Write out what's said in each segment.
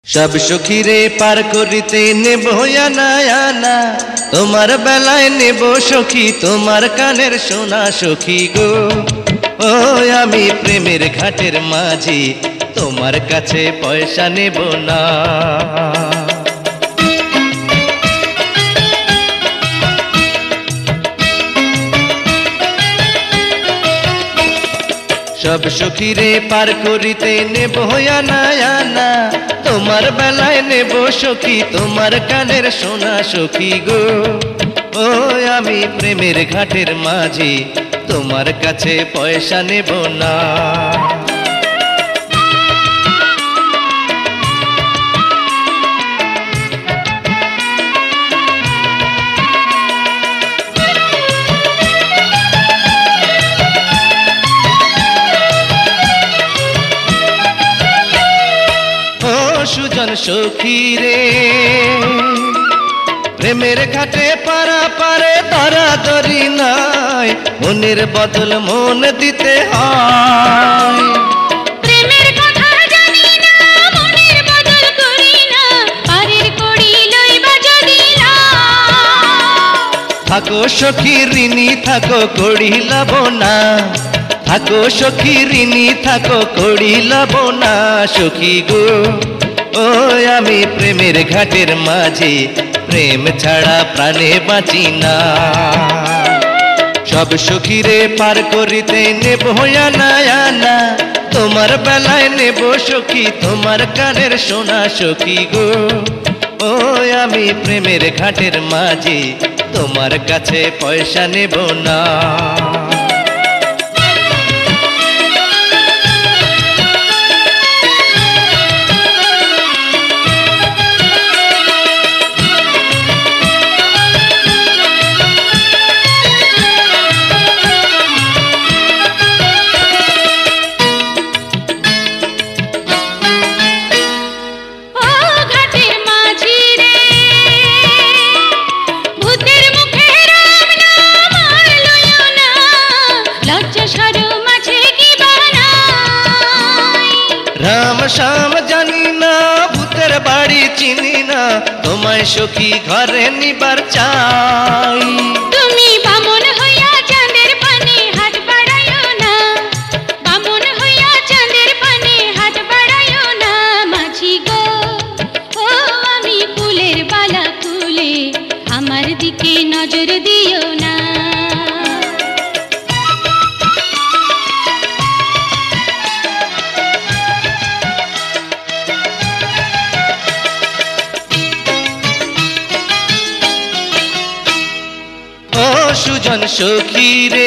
सब सुखी रे पार करिते नेब आना आना तोमार बेलाय नेब सखी तोमार कानेर सोना सखी गो ओ आमी प्रेमेर घाटेर माझी तोमार काछे पयसा नेब ना। सब सुखी रे पार करिते नेब आना आना तोमार बेलाय नेब सखी तोमार कानेर सोना सखी गो ओ आमी प्रेमेर घाटेर माझी तोमार काछे पयसा नेब ना। सुजन सखी रे प्रेमेर घाटे पारा पारे धरा धरी नाई मनेर बदल मन दिते हाय। प्रेमेर कथा जानी ना मनेर बदल करी ना पारेर करी लइबा जदि ना। थाको सखी ऋणी थाको करी लाभ ना थाको सखी ऋणी थाको करी लाभ ना सखी गो ओ आमी प्रेमेर घाटेर माझी प्रेम छाड़ा प्राणे बाँची ना। सब सुखी रे पार करिते नेब आना आना तोमार बेलाय नेब सखी तोमार कानेर सोना सखी गो ओ आमी प्रेमेर घाटेर माझी तोमार काछे पयसा नेब ना। राम श्याम जानी ना भूतेर बाड़ी चिनी ना तोमाय सखी घरे निबार चाई। तुमी बामन हइया चाँदेर पाने हाथ बाड़ायो ना बामन हइया चाँदेर पाने हाथ बाड़ायो ना माझी गो ओ आमी फुलेर बाला तुले आमार दिके नजर दियो ना। सुजन सखी रे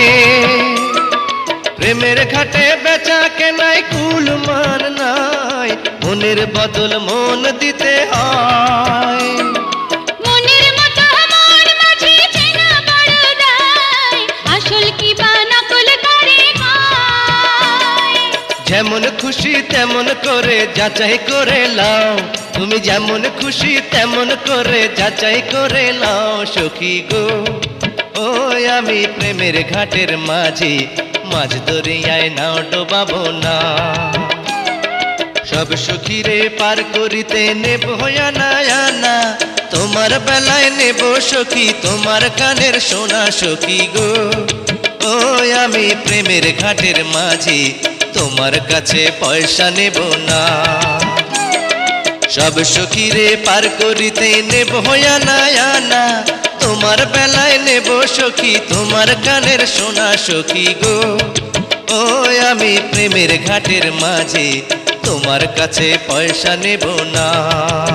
प्रेमेर घाटे बेचा के नाई कुल मान नाई मनेर बदल मन दिते हाय। মনের মতো মন মাঝে চেনা বড় দায় আসল কি বা নকল করে কয়। যেমন খুশি তেমন করে যাচাই করে লাও তুমি যেমন খুশি তেমন করে যাচাই করে লাও সখী গো ও আমি প্রেমের ঘাটের মাঝি মাঝ দরিয়ায় নাও ডোবাবো না। সব সুখী রে পার করিতে নেব আনা আনা তোমার বেলায় নেব সখী তোমার কানের সোনা সখী গো ও আমি প্রেমের ঘাটের মাঝি তোমার কাছে পয়সা নেব না। सब सुखी रे पार करिते नेब आना आना तोमार बेलाय नेब सखी तोमार कानेर सोना सखी गो ओ आमी प्रेमेर घाटेर माझी तोमार काछे पयसा नेब ना।